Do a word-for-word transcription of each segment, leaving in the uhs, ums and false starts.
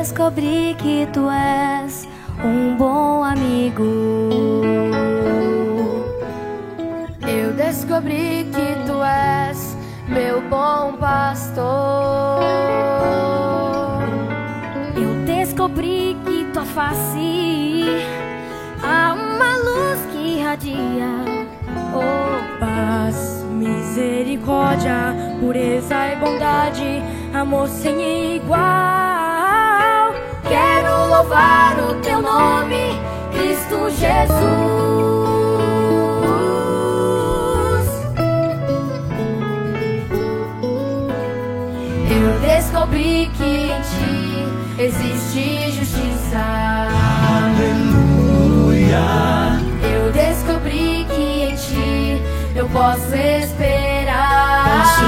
descobri que tu és um bom amigo. Eu descobri que tu és meu bom pastor. Eu descobri que tua face há uma luz que irradia. Oh, paz, misericórdia, pureza e bondade, amor sem igual. Quero louvar o teu nome, Cristo Jesus. Eu descobri que em ti existe justiça. Aleluia. Eu descobri que em ti eu posso esperar. Posso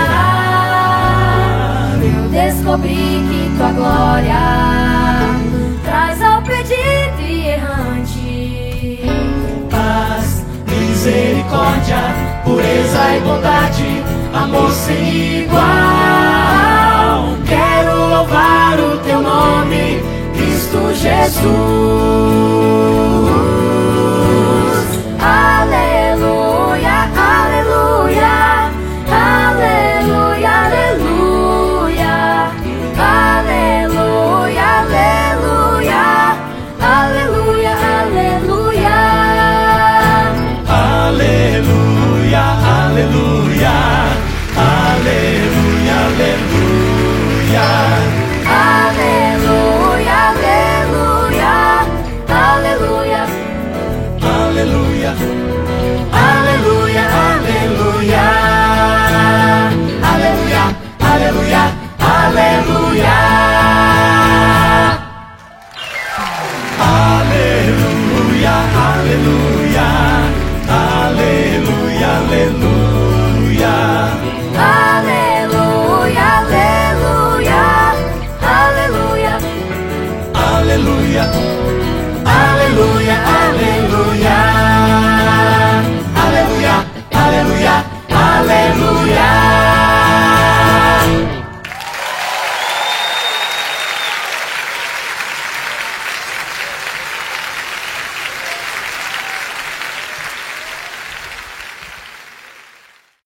esperar. Eu descobri que tua glória traz ao perdido e errante Paz, misericórdia, pureza e bondade, amor sem igual. Quero louvar o teu nome, Cristo Jesus. Aleluia, aleluia, aleluia, aleluia, aleluia, aleluia, aleluia, aleluia, Aleluia, aleluia, aleluia, aleluia, aleluia, aleluia, aleluia, aleluia, aleluia, aleluia, aleluia, aleluia, aleluia, aleluia, aleluia.